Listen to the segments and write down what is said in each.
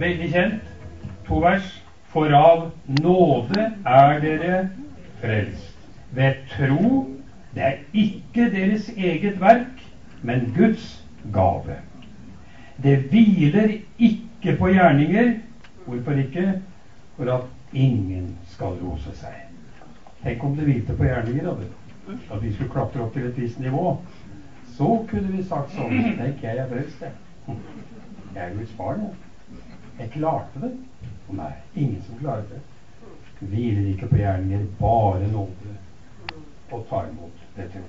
veldig kjent. 2 vers. For av nåde er dere frelst. Ved tro, det er ikke deres eget verk, men Guds gave. Det hviler ikke på gjerninger. Hvorfor ikke? For at ingen skal rose seg. Tenk om det hvilte på gjerninger, at vi skulle klatre opp til et visst nivå. Så kunne vi sagt sånn: tenk, jeg er frelst, jeg. Jeg er Guds barn, jeg. Jeg klarte det. Og nei, ingen som klarer det. Hviler ikke på gjerninger, bare nåde, og ta imot det tro.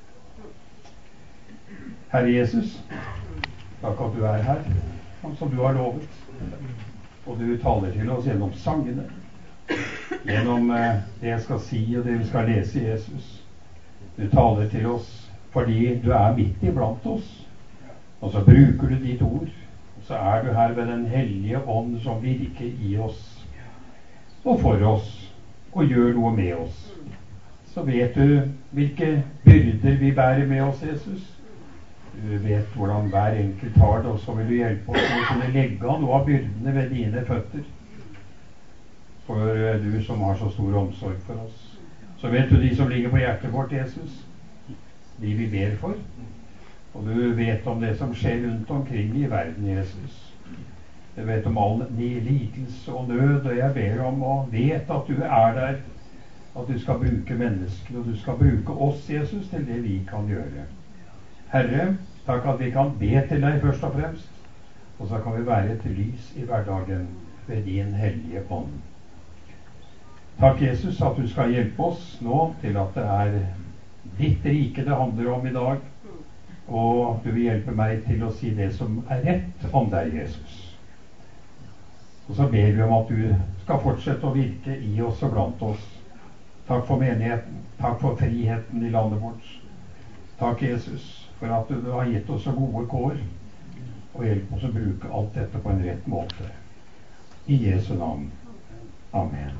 Herre Jesus, takk at du er her, som du har lovet. Og du taler til oss gjennom sangene, gjennom det jeg skal si og det vi skal lese i Jesus. Du taler til oss fordi du er midt iblant oss, og så bruker du ditt ord, og så er du her ved den hellige ånd som virker i oss og for oss og gjør noe med oss. Så vet du hvilke byrder vi bærer med oss, Jesus. Du vet hvordan hver enkelt har det, og så vil du hjelpe oss med å kunne legge av noe av byrdene ved dine føtter. For du som har så stor omsorg for oss. Så vet du de som ligger på hjertet vårt, Jesus, de vi ber for. Og du vet om det som skjer rundt omkring i verden, Jesus. Du vet om all lidelse og nød, og jeg ber om og vet at du er der. At du skal bruke mennesker, og du skal bruke oss, Jesus, til det vi kan gjøre. Herre, takk at vi kan be til deg først og fremst, og så kan vi være et lys i hverdagen ved din hellige ånd. Takk, Jesus, at du skal hjelpe oss nå til at det er ditt rike det handler om i dag, og du vil hjelpe meg til å si det som er rett om deg, Jesus. Og så ber vi om at du skal fortsette å virke i oss og blant oss. Takk for menigheten. Takk for friheten i landet vårt. Takk, Jesus, for at du har gitt oss så gode kår, og hjelp oss å bruke alt dette på en rett måte. I Jesu navn. Amen.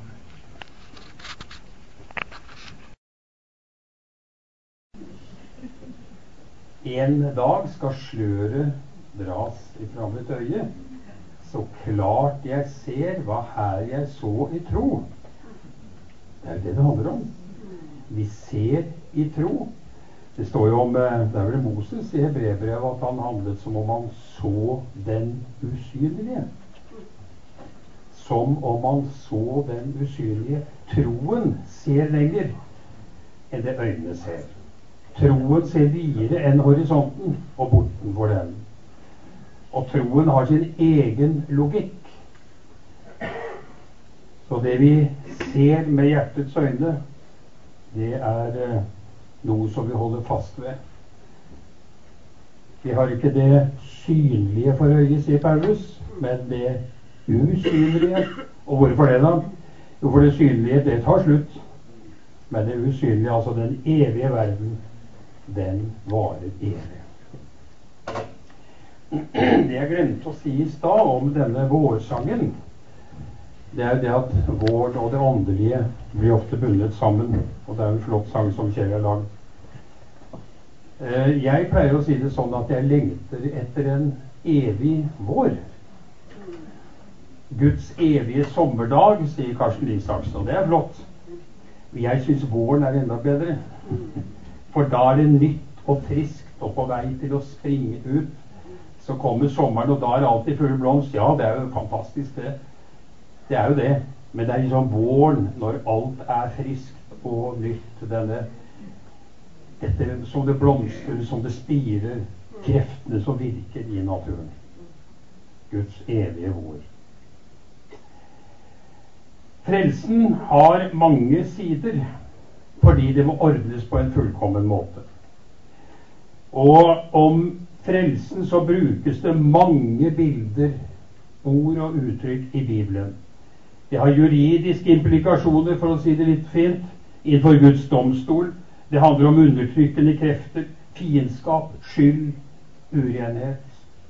En dag skal sløret dras ifra mitt øye, så klart jeg ser hva her jeg så i tro. Det er det det handler om. Vi ser i tro. Det står jo om, det er vel Moses i Hebreerbrevet, at han handlet som om han så den usynlige. Som om han så den usynlige. Troen ser lenger enn det øynene ser. Troen ser videre enn horisonten og bortenfor den. Og troen har sin egen logikk. Så det vi ser med hjertets øyne, det er noe som vi holder fast ved. Vi har ikke det synlige for øyet, sier Paulus, men det usynlige. Og hvorfor det da? Jo, for det synlige, det tar slutt. Men det usynlige, altså den evige verden, den varer evig. Det jeg glemte å si i stad om denne vårsangen, det er det at våren og det åndelige blir ofte bundet sammen. Og det er en flott sang som Kjell har lagd. Jeg pleier å si det sånn at jeg lengter etter en evig vår. Guds evige sommerdag, sier Karsten Isaksen, og det er flott. Jeg synes våren er enda bedre. For da er det nytt og friskt og på vei til å springe ut. Så kommer sommeren, og da er alt i full blomst. Ja, det er jo fantastisk det. Det er jo det. Men det er liksom våren, når alt er friskt og nytt. Dette som det blomstrer, som det spirer, kreftene som virker i naturen. Guds evige vår. Frelsen har mange sider, fordi det må ordnes på en fullkommen måte. Og om frelsen så brukes det mange bilder, ord og uttrykk i Bibelen. Det har juridiske implikasjoner, for å si det litt fint, innenfor Guds domstol. Det handler om undertrykkende krefter, fiendskap, skyld, urenhet.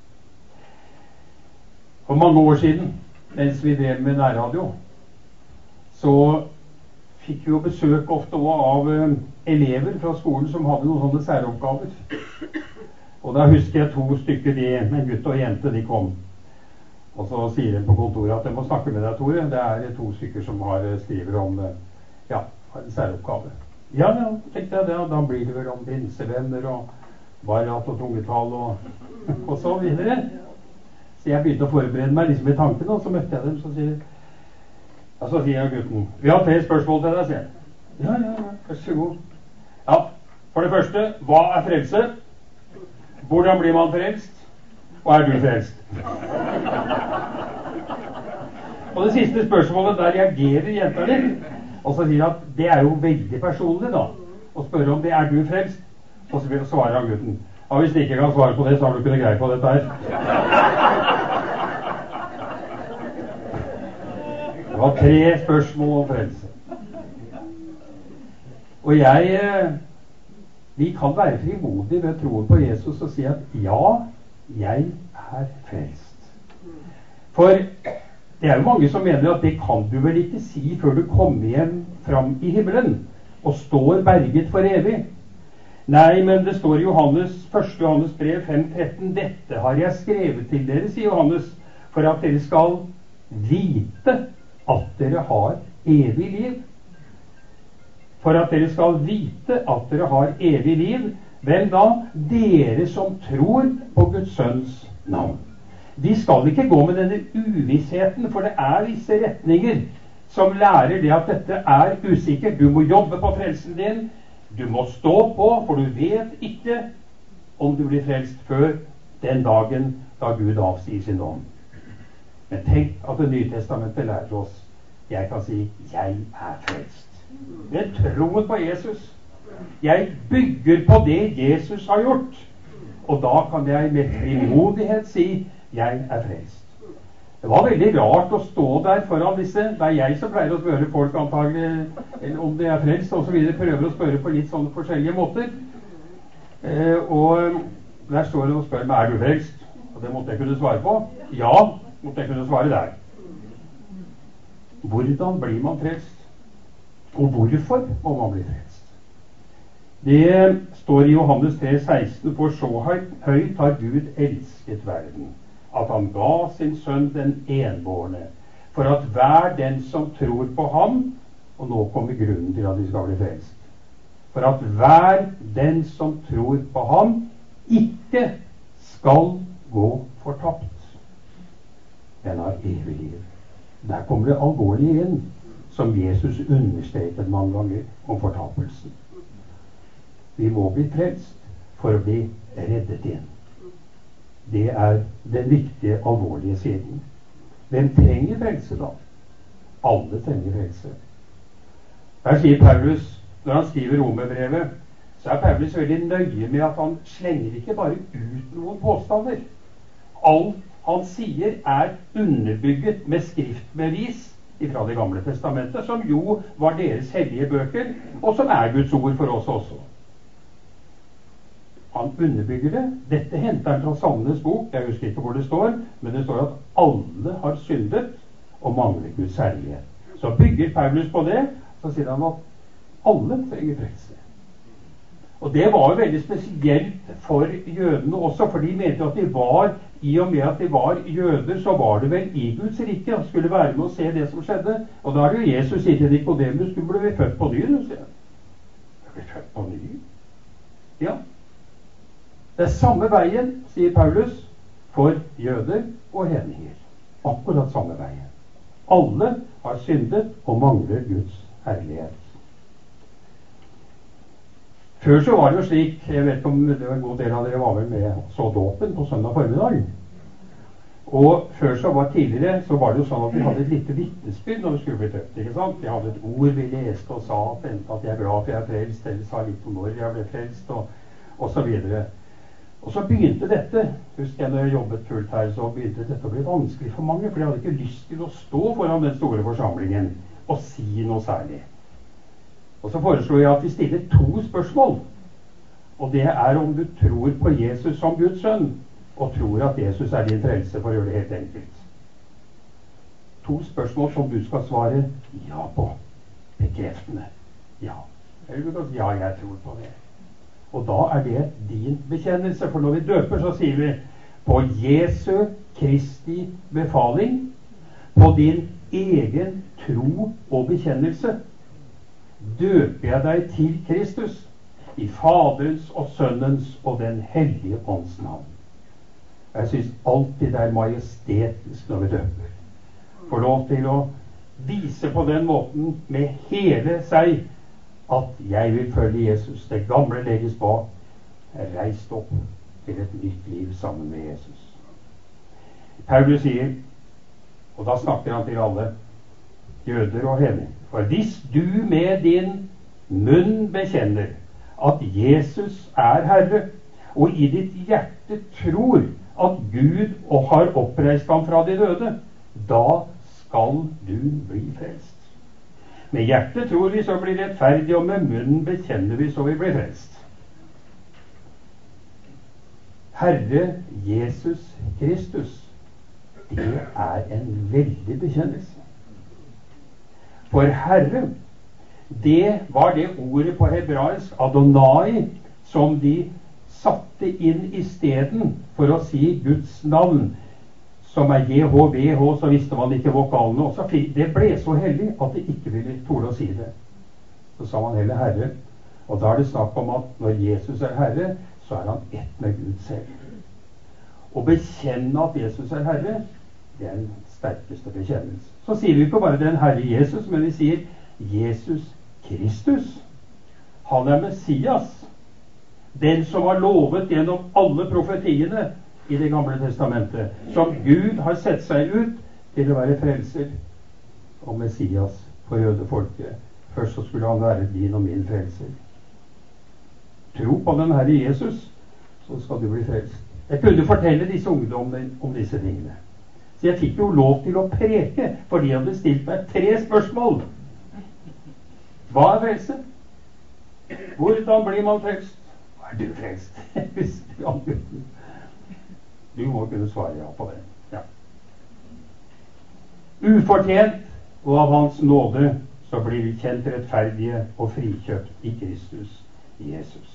For mange år siden, mens vi drev med nærradio, så fikk vi jo besøk ofte av elever fra skolen som hadde noen sånne særoppgaver. Og da husker jeg 2 stykker, en gutt og en jente, de kom. Og så sier de på kontoret at de må snakke med deg, Tore. Det er 2 stykker som skriver om ja, en særoppgave. Ja, tenkte jeg det. Da blir det vel om pinsevenner og barat og tungetall og så videre. Så jeg begynte å forberede meg liksom i tanken, og så møtte jeg dem, så sier jeg gutten, vi har 3 spørsmål til deg, sier jeg. Ja, vær så god. Ja, for det første, hva er frelse? Hvordan blir man frelst? Og er du frelst? Og det siste spørsmålet, der reagerer jenta litt, og så sier at det er jo veldig personlig da, å spørre om det er du frelst, og så svarer han gutten, ja, hvis du ikke kan svare på det, så har du ikke noe greie på dette her. Det var 3 spørsmål om frelse. Og vi kan være frimodige ved troen på Jesus og si at ja, jeg er frelst. For det er jo mange som mener at det kan du vel ikke si før du kommer hjem fram i himmelen og står berget for evig. Nei, men det står i 1. Johannes brev 5,13, dette har jeg skrevet til dere, sier Johannes, for at dere skal vite at dere har evig liv. For at dere skal vite at dere har evig liv. Hvem da? Dere som tror på Guds sønns navn. De skal ikke gå med denne uvissheten, for det er visse retninger som lærer det at dette er usikkert. Du må jobbe på frelsen din. Du må stå på, for du vet ikke om du blir frelst før den dagen da Gud avsier sin ånd. Men tenk at Det nye testamentet lærer oss, jeg kan si, jeg er frelst. Ved troen på Jesus. Jeg bygger på det Jesus har gjort. Og da kan jeg med frimodighet si, jeg er frelst. Det var veldig rart å stå der foran disse. Det er jeg som pleier å spørre folk antagelig om de er frelst, og så videre. Prøver å spørre på litt sånne forskjellige måter. Og der står det og spør meg, er du frelst? Og det måtte jeg kunne svare på. Ja, måtte jeg kunne svare der. Hvordan blir man frelst? Og hvorfor må man bli frelst? Det står i Johannes 3,16, for så høyt har Gud elsket verden, at han ga sin sønn den enbårne, for at hver den som tror på ham, og nå kommer grunnen til at de skal bli frelst, for at hver den som tror på ham, ikke skal gå fortapt, men har evig liv. Der kommer det alvorlige inn, som Jesus understreket mange ganger om fortapelsen. Vi må bli frelst for å bli reddet inn. Det er den viktige, alvorlige siden. Hvem trenger frelse da? Alle trenger frelse. Her sier Paulus, når han skriver Romerbrevet, så er Paulus veldig nøye med at han slenger ikke bare ut noen påstander. Alt han sier er underbygget med skriftbevis fra Det gamle testamentet, som jo var deres hellige bøker, og som er Guds ord for oss også. Han underbygger det. Dette henter han fra Salmenes bok. Jeg husker ikke hvor det står, men det står at alle har syndet og mangler Guds herlighet. Så bygger Paulus på det, så sier han at alle trenger frelse. Og det var jo veldig spesielt for jødene også, for de mente at de var, i og med at de var jøder, så var det vel i Guds rike, og skulle være med å se det som skjedde. Og da er det jo Jesus sier til Nikodemus, du ble født på ny, du sier. Jeg ble født på ny? Ja. Det er samme veien, sier Paulus, for jøder og hedninger. Akkurat samme veien. Alle har syndet og mangler Guds herlighet. Før så var det jo slik, jeg vet ikke om det var en god del av dere var vel med så dåpen på søndag formiddag. Og før så var tidligere, så var det jo sånn at vi hadde et lite vittnesbyrd når vi skulle bli døpt, ikke sant? Vi hadde et ord vi leste og sa at enten at jeg er glad for jeg er frelst, eller sa litt om når jeg ble frelst, og så videre. Og så begynte dette, husker jeg når jeg jobbet fullt her, så begynte dette å bli vanskelig for mange, for de hadde ikke lyst til å stå foran den store forsamlingen og si noe særlig. Og så foreslo jeg at vi stiller 2 spørsmål, og det er om du tror på Jesus som Guds sønn, og tror at Jesus er din frelse, for å gjøre det helt enkelt. 2 spørsmål som du skal svare ja på, bekreftende. Ja. Eller du kan si ja, jeg tror på det. Og da er det din bekjennelse, for når vi døper så sier vi på Jesu Kristi befaling, på din egen tro og bekjennelse, døper jeg deg til Kristus, i Faderens og Sønnens og den hellige ånds navn. Jeg synes alltid det er majestetisk når vi døper. Får lov til å vise på den måten med hele seg at jeg vil følge Jesus. Det gamle legges bak, er reist opp til et nytt liv sammen med Jesus. Paulus sier, og da snakker han til alle, jøder og hedninger, for hvis du med din munn bekjenner at Jesus er Herre, og i ditt hjerte tror at Gud har oppreist ham fra de døde, da skal du bli frelst. Med hjertet tror vi, så blir vi rettferdige, og med munnen bekjenner vi, så vi blir frelst. Herre Jesus Kristus, det er en veldig bekjennelse. For Herre, det var det ordet på hebraisk, Adonai, som de satte inn i stedet for å si Guds navn, som er JHVH, så visste man ikke vokalene. Og så det ble så hellig at de ikke ville tåle å si det. Så sa man heller Herre. Og da er det snakk om at når Jesus er Herre, så er han ett med Gud selv. Å bekjenne at Jesus er Herre, det er den sterkeste bekjennelse. Så sier vi ikke bare den Herre Jesus, men vi sier Jesus Kristus. Han er Messias, den som var lovet gjennom alle profetiene i Det gamle testamentet, som Gud har sett seg ut til å være frelser og Messias for jødefolket. Først så skulle han være din og min frelser. Tro på den Herre Jesus, så skal du bli frelst. Jeg kunne fortelle disse ungdommene om disse tingene. Så jeg fikk jo lov til å preke, for de hadde stilt meg 3 spørsmål. Hva er frelse? Hvordan blir man frelst? Er du frelst? Du må kunne svare ja på det. Ja. Ufortjent, og av hans nåde, så blir vi kjent rettferdige og frikjøpt i Kristus Jesus.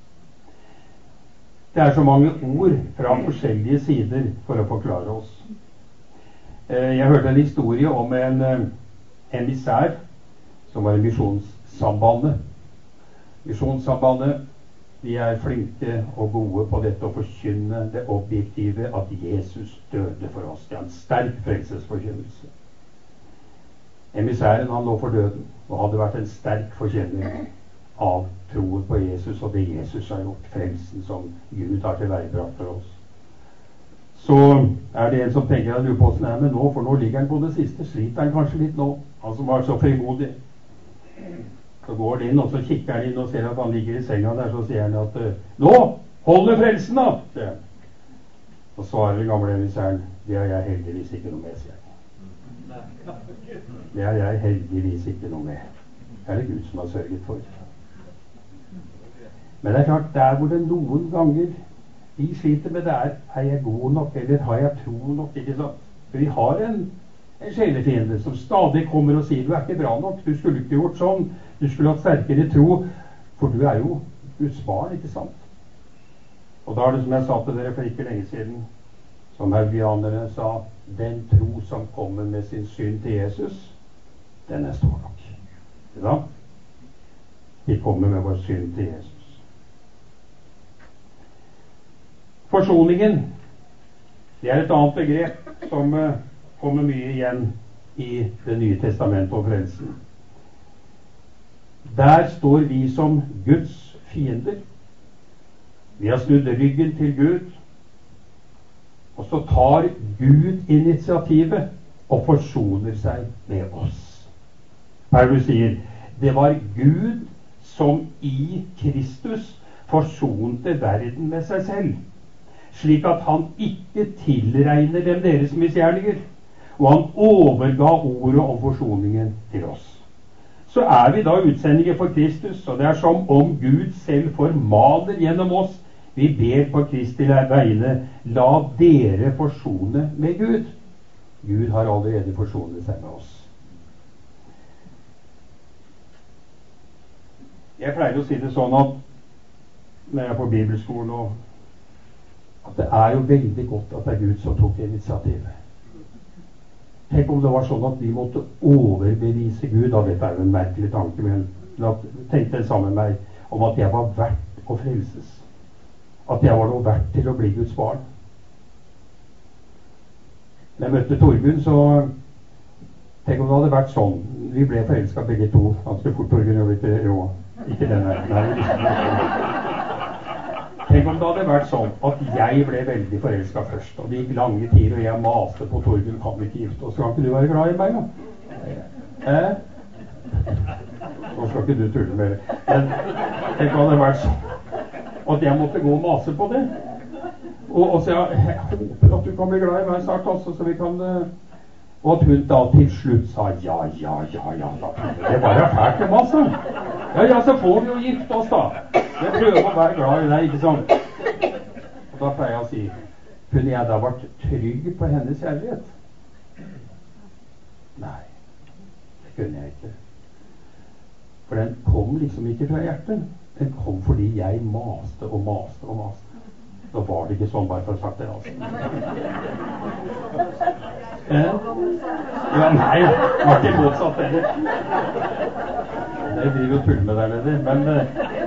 Det er så mange ord fra forskjellige sider for å forklare oss. Jeg hørte en historie om en emissær som var i Misjonssambandet. Misjonssambandet, de er flinke og gode på dette å forkynne det objektive, at Jesus døde for oss. Det er en sterk frelsesforkynnelse. Emissæren, han lå for døden og hadde vært en sterk forkynner av troen på Jesus og det Jesus har gjort, frelsen som Gud har tilveiebrakt for oss. Så er det en som tenker at lurer på hvordan det er med nå, for nå ligger han på det siste, sliter han kanskje litt nå, han som var så frimodig. Så går han inn, og så kikker han inn og ser at han ligger i senga der, så sier han at nå, holder frelsen da! Så svarer den gamle emissæren, det har jeg heldigvis ikke noe med, sier han. Det har jeg heldigvis ikke noe med. Det er det Gud som har sørget for. Men det er klart, der hvor det noen ganger vi sliter med det er jeg god nok, eller har jeg tro nok, ikke sant? For vi har en sjelefiende som stadig kommer og sier, du er ikke bra nok, du skulle ikke gjort sånn, du skulle hatt sterkere tro, for du er jo Guds barn, ikke sant? Og da er det som jeg sa til dere for ikke lenge siden, som haugianerne sa, den tro som kommer med sin synd til Jesus, den er stor nok. Ikke sant? Vi kommer med vår synd til Jesus. Forsoningen, det er et annet begrep som kommer mye igjen i Det nye testamentet og frelsen. Der står vi som Guds fiender. Vi har snudd ryggen til Gud, og så tar Gud initiativet og forsoner seg med oss. Paulus sier, det var Gud som i Kristus forsonte verden med seg selv, slik at han ikke tilregner dem deres misgjerninger, og han overga ordet om forsoningen til oss. Så er vi da utsendinger for Kristus, og det er som om Gud selv formaner gjennom oss. Vi ber på Kristi vegne, la dere forsone med Gud. Gud har allerede forsonet seg med oss. Jeg pleier å si det sånn at når jeg er på bibelskolen og at det er jo veldig godt at det er Gud som tok initiativet. Tenk om det var sånn at vi måtte overbevise Gud, da dette er jo en merkelig tanke, men tenk det sammen med meg, om at jeg var verdt å frelses. At jeg var noe verdt til å bli Guds barn. Når jeg møtte Torgunn, så tenk om det hadde vært sånn. Vi ble forelsket begge to ganske fort. Torgunn gjør ikke rå. Ikke denne. Nei. Tenk om det hadde vært sånn at jeg ble veldig forelsket først, og det gikk lange tider, og jeg maste på Torgunn, kan vi ikke gifte oss? Skal ikke du være glad i meg, da? Nå skal ikke du tulle med det. Men tenk om det hadde vært sånn at jeg måtte gå og mase på det. Og så jeg håper at du kan bli glad i meg snart også, så vi kan... Og at hun da til slutt sa ja. Det bare er fælt med masse. Ja, så får vi jo gifte oss da. Jeg prøver å være glad i deg, ikke sant? Og da pleier jeg å si, kunne jeg da vært trygg på hennes kjærlighet? Nei, det kunne jeg ikke. For den kom liksom ikke fra hjertet. Den kom fordi jeg maste og maste. Da var det ikke sånn, bare for å sagt det, altså. Ja, nei, det var ikke motsatt heller. Det blir jo tull med der nede.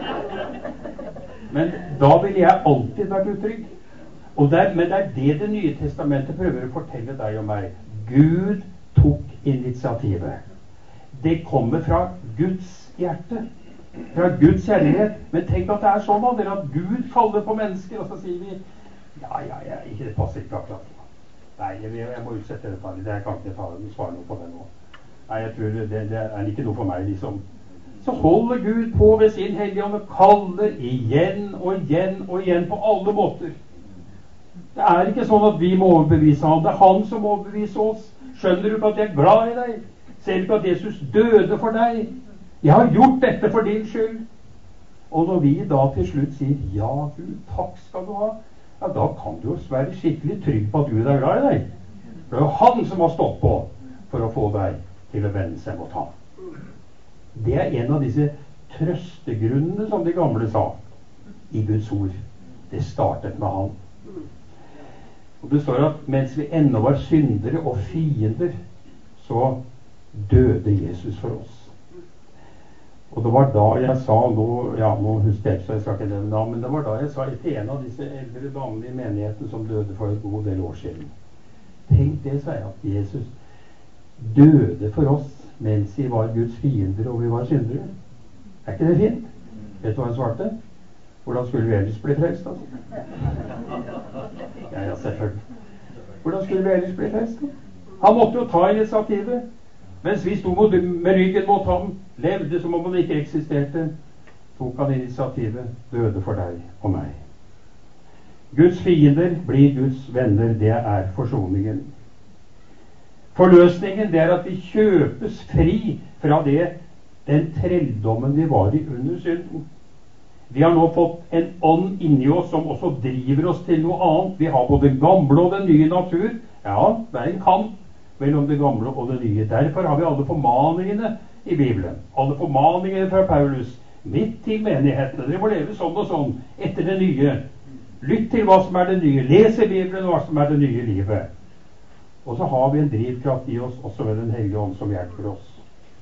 Men da ville jeg alltid vært utrygg. Men det er det Nye Testamentet prøver å fortelle deg og meg. Gud tok initiativet. Det kommer fra Guds hjerte. Fra Guds kjærlighet. Men tenk at det er sånn at Gud kaller på mennesker, og så sier vi ikke det passer ikke akkurat. Nei, jeg må utsette dette. Jeg kan ikke svare noe på det nå. Nei, jeg tror det er ikke noe for meg, liksom. Så holder Gud på ved sin hellige ånd og kaller igjen og igjen på alle måter. Det er ikke sånn at vi må overbevise ham. Det er han som må overbevise oss. Skjønner du ikke at jeg er glad i deg? Ser du ikke at Jesus døde for deg? Jeg har gjort dette for din skyld. Og når vi da til slutt sier ja, Gud, takk skal du ha, ja, da kan du jo være skikkelig trygg på at Gud er glad i deg. For det er jo han som har stått på for å få deg til å vende seg mot ham. Det er en av disse trøstegrunnene som de gamle sa i Guds ord. Det startet med han. Og det står at mens vi ennå var syndere og fiender, så døde Jesus for oss. Og det var da jeg sa, nå husker jeg ikke, så jeg skal ikke nevne navn, men det var da jeg sa til en av disse eldre damene i menigheten som døde for en god del år siden. Tenk det, sa jeg, at Jesus døde for oss mens vi var Guds fiender og vi var syndere. Er ikke det fint? Vet du hva jeg svarte? Hvordan skulle vi ellers bli frelst, altså? Ja, selvfølgelig. Hvordan skulle vi ellers bli frelst? Han måtte jo ta initiativet. Mens vi sto med ryggen mot ham, levde som om han ikke eksisterte, tok han initiativet, døde for deg og meg. Guds fiender blir Guds venner, det er forsoningen. Forløsningen, det er at vi kjøpes fri fra den trelldommen vi var i under synden. Vi har nå fått en ånd inni oss som også driver oss til noe annet. Vi har både den gamle og den nye natur. Ja, det er en kamp mellom det gamle og det nye. Derfor har vi alle formaningene i Bibelen. Alle formaningene fra Paulus. Midt til menighetene. Dere må leve sånn og sånn etter det nye. Lytt til hva som er det nye. Les i Bibelen hva som er det nye livet. Og så har vi en drivkraft i oss, også ved Den hellige ånd, som hjelper oss.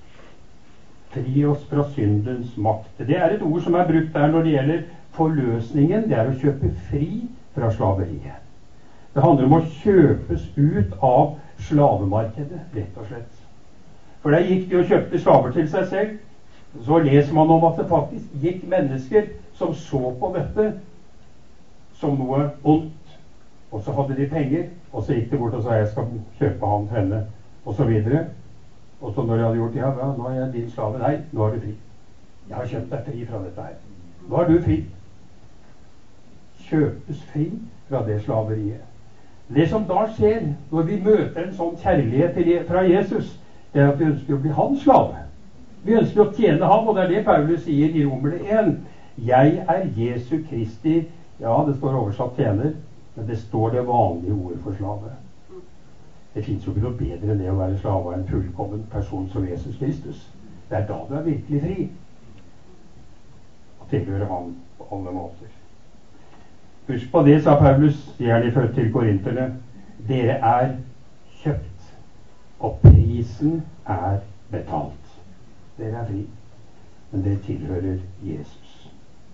Fri oss fra syndens makt. Det er et ord som er brukt der når det gjelder forløsningen. Det er å kjøpe fri fra slaveriet. Det handler om å kjøpes ut av slavemarkedet, rett og slett. For der gikk de og kjøpte slaver til seg selv. Så leser man om at det faktisk gikk mennesker som så på dette som noe ondt. Og så hadde de penger, og så gikk de bort og sa jeg skal kjøpe han, henne, og så videre. Og så når de hadde gjort ja, nå er jeg din slave. Nei, nå er du fri. Jeg har kjøpt deg fri fra dette her. Nå er du fri. Kjøpes fri fra det slaveriet. Det som da skjer når vi møter en sånn kjærlighet fra Jesus, det er at vi ønsker å bli hans slave. Vi ønsker å tjene ham, og det er det Paulus sier i Romerne 1. Jeg er Jesu Kristi, ja, det står oversatt tjener, men det står det vanlige ordet for slave. Det finnes jo ikke noe bedre enn det å være slave av en fullkommen person som Jesus Kristus. Det er da du er virkelig fri. Og tilhører ham på alle måter. Husk på det, sa Paulus, gjerne ført til korinterne. Dere er kjøpt, og prisen er betalt. Dere er fri, men dere tilhører Jesus.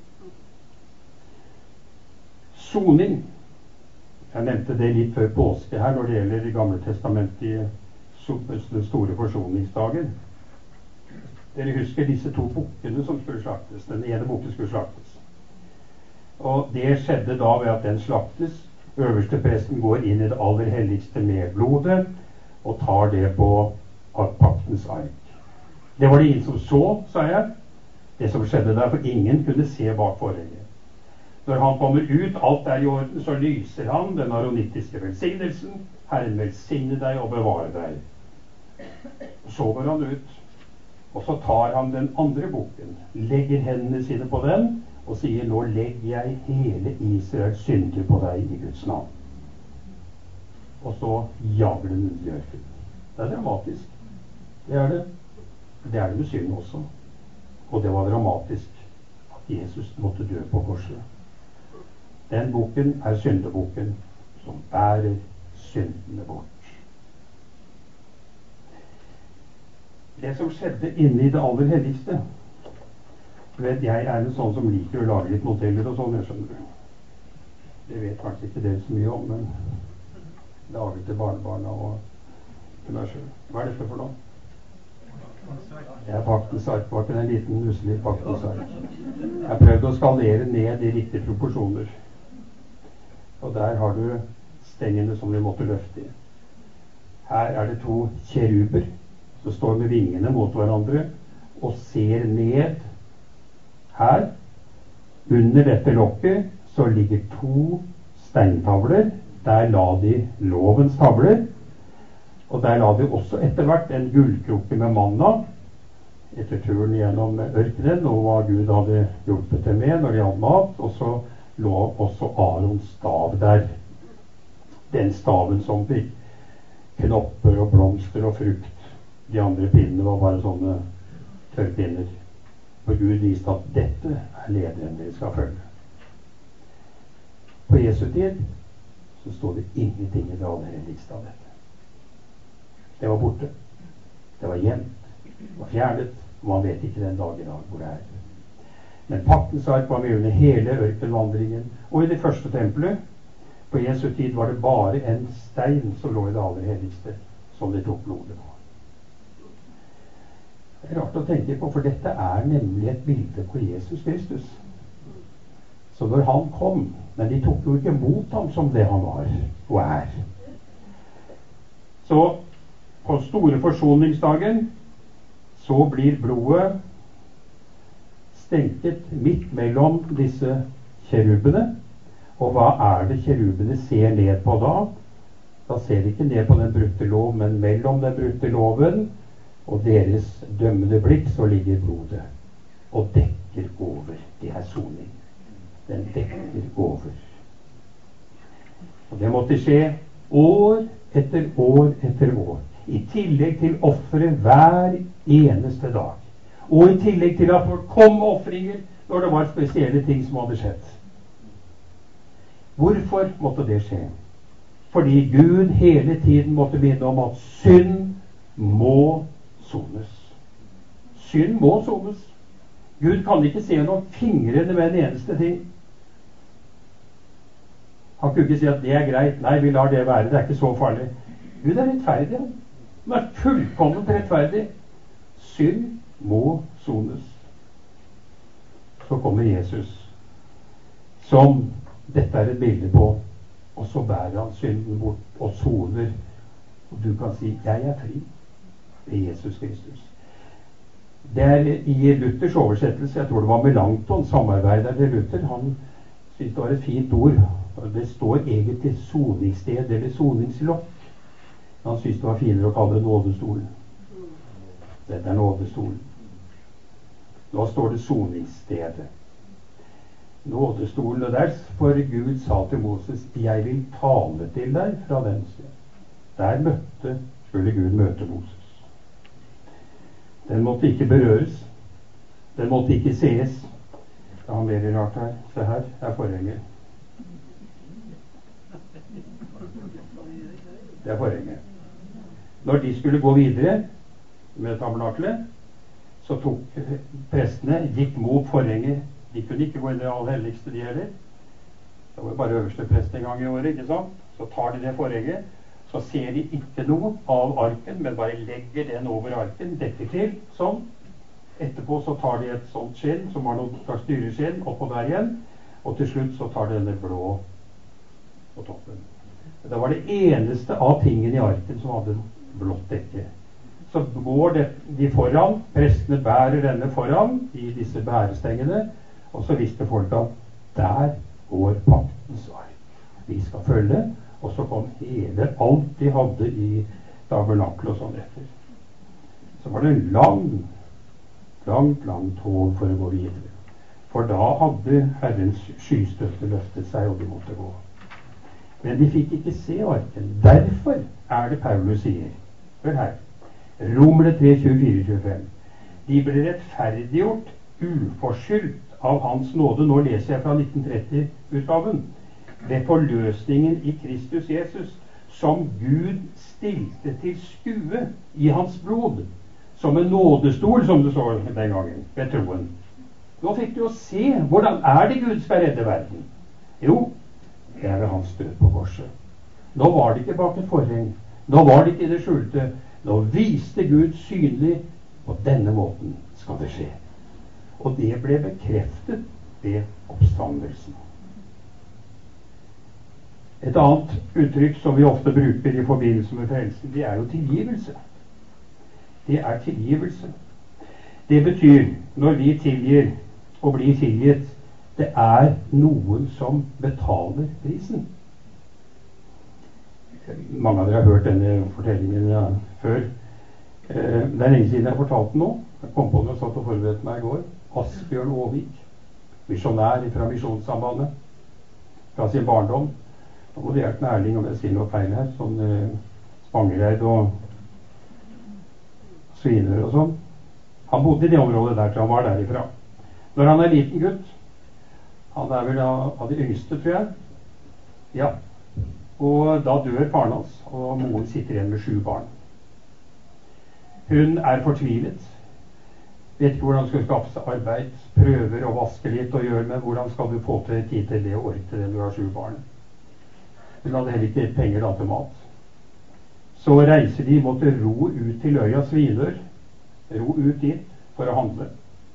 Soning. Jeg nevnte det litt før påske her når det gjelder det gamle testamentet, den store forsoningsdagen. Dere husker disse to bukkene som skulle slaktes. Den ene bukken skulle slaktes. Og det skjedde da ved at den slaktes. Øverste presten går inn i det aller helligste med blodet og tar det på paktens ark. Det var det ingen som så, sa jeg. Det som skjedde der, for ingen kunne se bak forhenget. Når han kommer ut, alt er i orden, så lyser han den aronittiske velsignelsen. Herren velsigne deg og bevare deg. Så går han ut, og så tar han den andre bukken, legger hendene sine på den, og sier, nå legger jeg hele Israels synder på deg i Guds navn. Og så jager den ut i ørkenen. Det er dramatisk. Det er det. Det er det med synd også. Og det var dramatisk at Jesus måtte dø på korset. Den boken er syndeboken som bærer syndene bort. Det som skjedde inne i det aller helligste, vet jeg er en sånn som liker å lage litt modeller og sånn, jeg skjønner det. Det vet kanskje ikke dere så mye om, men lager til barnebarna og til meg selv. Hva er dette for noe? Jeg er paktens ark, var ikke en liten nusselig paktens ark. Jeg prøvde å skalere ned i riktige proporsjoner. Og der har du stengene som vi måtte løfte i. Her er det to kjeruber som står med vingene mot hverandre og ser ned. Her, under dette lokket, så ligger to steintavler. Der la de lovens tavler. Og der la de også etter hvert en gullkrukke med manna etter turen gjennom ørkenen og hva Gud hadde hjulpet dem med når de hadde mat. Og så lå også Arons stav der. Den staven som fikk knopper og blomster og frukt. De andre pinnene var bare sånne tørrpinner. For Gud viste at dette er lederen dere skal følge. På Jesu tid så stod det ingenting i det aller helligste av dette. Det var borte. Det var gjemt. Det var fjernet. Og man vet ikke den dag i dag hvor det er. Men paktens ark var med under hele ørkenvandringen. Og i det første tempelet, på Jesu tid, var det bare en stein som lå i det aller helligste, som de tok blodet på. Det er rart å tenke på, for dette er nemlig et bilde på Jesus Kristus. Så når han kom, men de tok jo ikke mot ham som det han var og er. Så på store forsoningsdagen så blir blodet stenket midt mellom disse kjerubene. Og hva er det kjerubene ser ned på da? Da ser de ikke ned på den brutte lov, men mellom den brutte loven og deres dømmende blikk så ligger blodet og dekker over. Det er soning. Den dekker over. Og det måtte skje år etter år etter år. I tillegg til offre hver eneste dag. Og i tillegg til at det kom offringer når det var spesielle ting som hadde skjedd. Hvorfor måtte det skje? Fordi Gud hele tiden måtte minne om at synd må sones. Synd må sones. Gud kan ikke se noen fingrene med en eneste ting. Han kunne ikke si at det er greit. Nei, vi lar det være. Det er ikke så farlig. Gud er rettferdig. Han er fullkomment rettferdig. Synd må sones. Så kommer Jesus, som dette er et bilde på, og så bærer han synden bort og soner. Og du kan si, jeg er fri ved Jesus Kristus. Det er i Luthers oversettelse, jeg tror det var Melanchthon, samarbeideren til Luther, han synes det var et fint ord. Det står egentlig soningssted eller soningslokk. Han synes det var finere å kalle det nådestolen. Dette er nådestolen. Nå står det soningsstedet. Nådestolen, og derfor Gud sa til Moses, jeg vil tale til deg fra den sted. Der skulle Gud møte Moses. Den måtte ikke berøres. Den måtte ikke sees. Det har mer rart her. Se her er forhenget. Det er forhenget. Når de skulle gå videre med tabernaklet, så tok prestene, gikk mot forhenget. De kunne ikke gå inn i det aller helligste, de heller. Det var jo bare øverste prest en gang i året, ikke sant? Så tar de det forhenget, så ser de ikke noe av arken, men bare legger den over arken, dekker til, sånn. Etterpå så tar de et sånt skjell, som har noen slags dyreskjell, oppå der igjen, og til slutt så tar de denne blå på toppen. Det var det eneste av tingene i arken som hadde blått dekke. Så går de foran, prestene bærer denne foran i disse bærestengene, og så visste folk at der går paktens ark. Vi skal følge, og så kom hele alt de hadde i tabernaklet og sånn etter. Så var det en langt tog for å gå videre. For da hadde Herrens skystøtte løftet seg, og de måtte gå. Men de fikk ikke se arken. Derfor er det Paulus sier, hør her, Romerne 3, 24-25. De ble rettferdiggjort uforskyldt av Hans nåde. Nå leser jeg fra 1930-utgaven. Ved forløsningen i Kristus Jesus, som Gud stilte til skue i hans blod, som en nådestol, som det står den gangen, ved troen. Nå fikk du å se, hvordan er det Gud skal redde verden? Jo, det er ved hans død på korset. Nå var det ikke bak et forheng. Nå var det ikke i det skjulte. Nå viste Gud synlig, på denne måten skal det skje. Og det ble bekreftet ved oppstandelsen. Et annet uttrykk som vi ofte bruker i forbindelse med frelsen, det er jo tilgivelse. Det er tilgivelse. Det betyr, når vi tilgir og blir tilgitt, det er noen som betaler prisen. Mange av dere har hørt denne fortellingen før. Det er lenge siden jeg fortalte den nå. Jeg kom på den og satt og forberedte meg i går. Asbjørn Aavik, misjonær fra Misjonssambandet, fra sin barndom. Nå må det hjelpe Erling om jeg sier noe feil her, sånn Spangereid og Svinør og sånn. Han bodde i det området der til han var derifra. Når han er liten gutt, han er vel av de yngste, tror jeg. Ja. Og da dør faren hans, og moren sitter igjen med 7 barn. Hun er fortvilet. Vet ikke hvordan hun skal skaffe seg arbeid. Prøver å vaske litt og gjøre, men hvordan skal du få til tid til det og orke til det når du har 7 barn? Hun hadde heller ikke penger da til mat. Så reiser de, måtte ro ut til øya Svinør. Ro ut dit for å handle.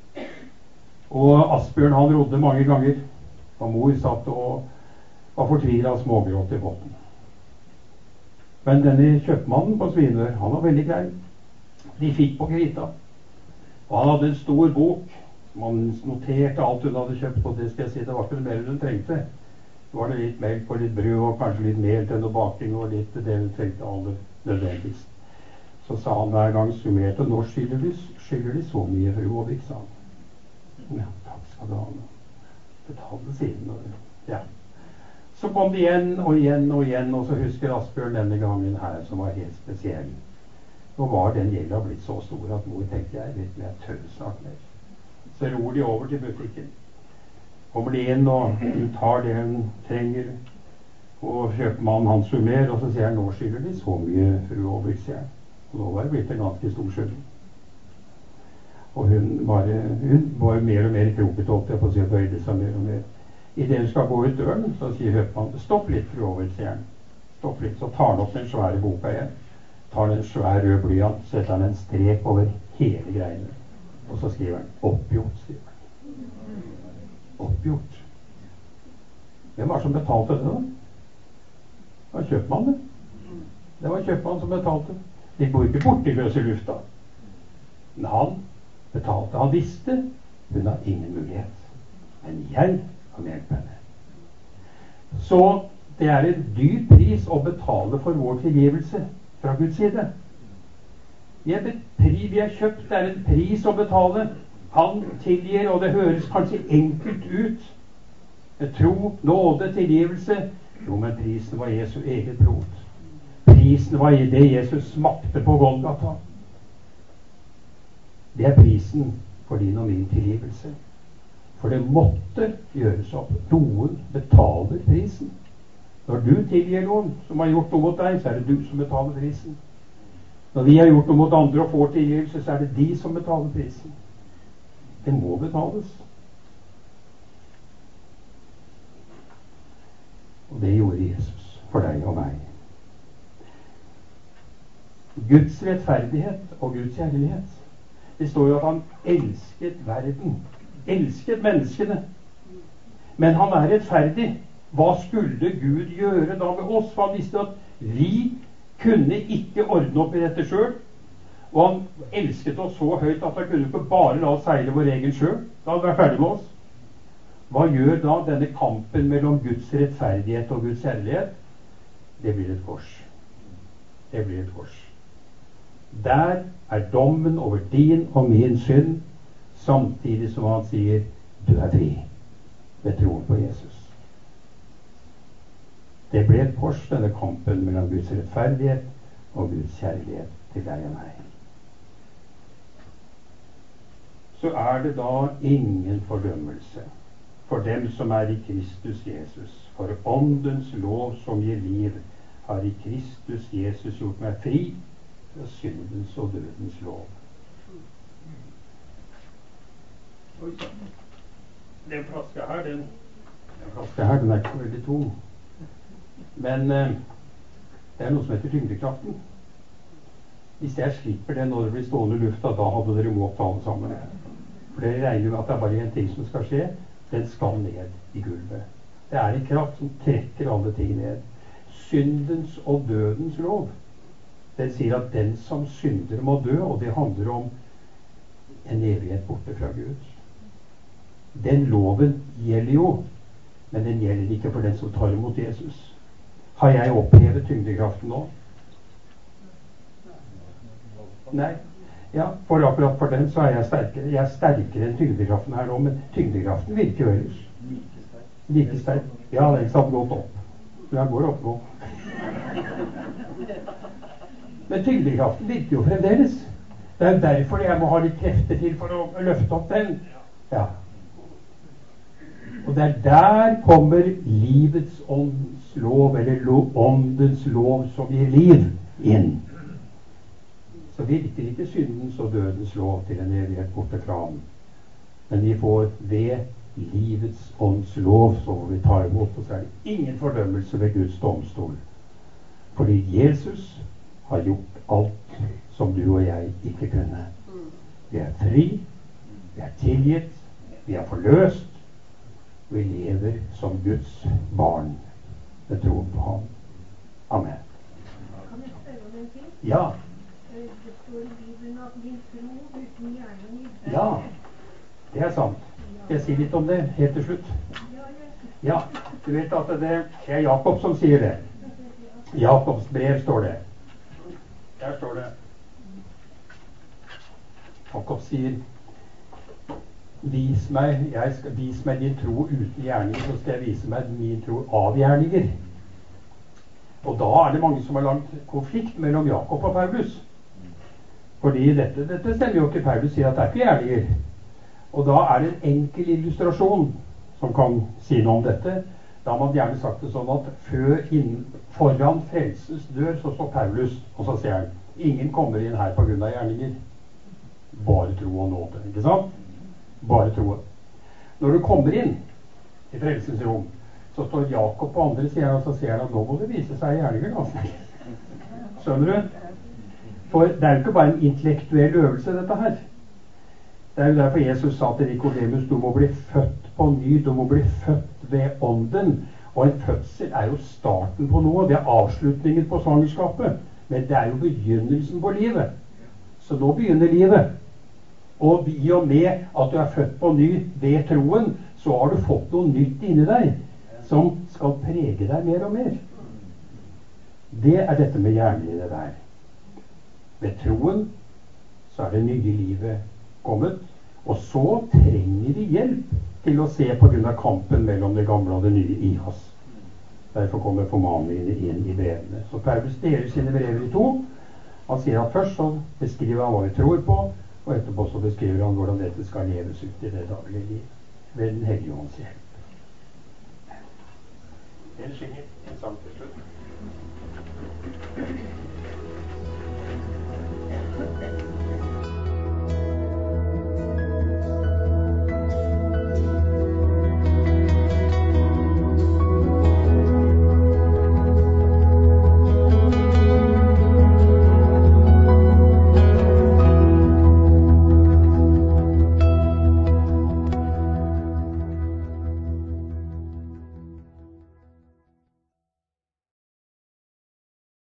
Og Asbjørn han rodde mange ganger, og mor satt og var fortvilet av smågråt i båten. Men denne kjøpmannen på Svinør, han var veldig grei. De fikk på krita. Og han hadde en stor bok som han noterte alt hun hadde kjøpt, og det skal jeg si, det var ikke mer enn hun trengte. Så var det litt melk og litt brød og kanskje litt mel til noe baking og litt det hun trengte aller nødvendigst. Så sa han hver gang summert, og nå skylder de så mye, fru Aavik, sa han. Ja, takk skal du ha. Betale siden. Ja. Så kom det igjen og igjen og igjen, og så husker Asbjørn denne gangen her som var helt spesiell. Nå var den gjelda blitt så stor at mor tenkte jeg tør snart mer. Så ror de over til butikken. Kommer de inn og hun tar det hun trenger, og kjøpmannen han summerer, og så sier han nå skylder de så mye, fru Aavik, sier han. Og nå var det blitt en ganske stor skyld. Og hun var mer og mer krokete opp til å si, bøyde seg mer og mer. I det hun skal gå ut døren, så sier kjøpmannen, stopp litt, fru Aavik, sier han. Stopp litt. Så tar han opp den svære boka igjen. Tar den svære rød blyant, setter han en strek over hele greiene. Og så skriver han, oppgjort, skriver han. Oppgjort. Hvem var det som betalte det da? Det var kjøpmannen. Det var kjøpmannen som betalte. De bor ikke bort i løse lufta. Men han betalte. Han visste hun har ingen mulighet. Men jeg kan hjelpe henne. Så det er en dyr pris å betale for vår tilgivelse fra Guds side. Vi er kjøpt, det er en pris å betale. Han tilgir, og det høres kanskje enkelt ut. Tro, nåde, tilgivelse. Jo, men prisen var Jesu eget blod. Prisen var i det Jesus smakte på Golgata. Det er prisen for din og min tilgivelse. For det måtte gjøres opp. Noen betaler prisen Når du tilgir noen som har gjort noe mot deg, så er det du som betaler prisen. Når vi har gjort noe mot andre og får tilgivelse, så er det de som betaler prisen. Det må betales. Og det gjorde Jesus for deg og meg. Guds rettferdighet og Guds kjærlighet. Det står jo at han elsket verden. Elsket menneskene. Men han er rettferdig. Hva skulle Gud gjøre da med oss? For han visste at vi kunne ikke ordne opp i dette selv. Og han elsket oss så høyt at han kunne ikke bare la oss seile vår egen sjø. Da hadde han vært ferdig med oss. Hva gjør da denne kampen mellom Guds rettferdighet og Guds kjærlighet? Det blir et kors. Det blir et kors. Der er dommen over din og min synd, samtidig som han sier du er fri ved troen på Jesus. Det ble et kors, denne kampen mellom Guds rettferdighet og Guds kjærlighet til deg og meg. Så er det da ingen fordømmelse for dem som er i Kristus Jesus. For åndens lov som gir liv, har i Kristus Jesus gjort meg fri fra syndens og dødens lov. Den flaska her, den er ikke så veldig tung. Men det er noe som heter tyngdekraften. Hvis jeg slipper den når det blir stående i lufta, da hadde dere måttet alle sammen. For dere regner med at det er bare en ting som skal skje. Den skal ned i gulvet. Det er en kraft som trekker alle ting ned. Syndens og dødens lov. Den sier at den som synder må dø, og det handler om en evighet borte fra Gud. Den loven gjelder jo, men den gjelder ikke for den som tar imot Jesus. Har jeg opphevet tyngdekraften nå? Nei. Ja, for akkurat for den så er jeg sterkere. Jeg er sterkere enn tyngdekraften her nå, men tyngdekraften virker jo ellers. Like sterk. Ja, den har gått opp. Den går opp nå. Men tyngdekraften virker jo fremdeles. Det er jo derfor jeg må ha litt krefter til for å løfte opp den. Ja. Og det er der kommer livets åndens lov, eller åndens lov som gir liv, inn. Så virker ikke syndens og dødens lov til en evighet borte fra ham. Men vi får ved livets ånds lov, så vi tar imot, og så er det ingen fordømmelse ved Guds domstol. Fordi Jesus har gjort alt som du og jeg ikke kunne. Vi er fri, vi er tilgitt, vi er forløst, vi lever som Guds barn ved troen på ham. Amen. Kan jeg spørre om en ting? Ja. Det står i Bibelen at min tro uten gjerninger. Ja, det er sant. Skal jeg si litt om det helt til slutt? Ja, du vet at det er Jakob som sier det. Jakobs brev står det. Der står det. Jakob sier vis meg din tro uten gjerninger, så skal jeg vise meg min tro av gjerninger. Og da er det mange som har lagt konflikt mellom Jakob og Paulus. Fordi dette stemmer jo ikke. Paulus sier at det er ikke gjerninger. Og da er det en enkel illustrasjon som kan si noe om dette. Da har man gjerne sagt det sånn at foran frelsens dør så står Paulus, og så sier han ingen kommer inn her på grunn av gjerninger. Bare tro og nåde, ikke sant? Bare tro. Når du kommer inn i frelsens rom, så står Jakob på andre siden, og så sier han at nå må det vise seg gjerninger. Altså. Skjønner du? For det er jo ikke bare en intellektuell øvelse, dette her. Det er jo derfor Jesus sa til Nikodemus, du må bli født på ny, du må bli født ved ånden. Og en fødsel er jo starten på noe, det er avslutningen på svangerskapet. Men det er jo begynnelsen på livet. Så nå begynner livet. Og i og med at du er født på ny ved troen, så har du fått noe nytt inni deg, som skal prege deg mer og mer. Det er dette med gjerningene der. Ved troen så er det nye livet kommet, og så trenger vi hjelp til å se på grunn av kampen mellom det gamle og det nye i oss. Derfor kommer formaningene inn i brevene. Så Paulus deler sine brever i to. Han sier at først så beskriver han hva vi tror på, og etterpå så beskriver han hvordan dette skal leves ut i det daglige liv ved Den hellige ånds hjelp. Den synger en sang til slutt.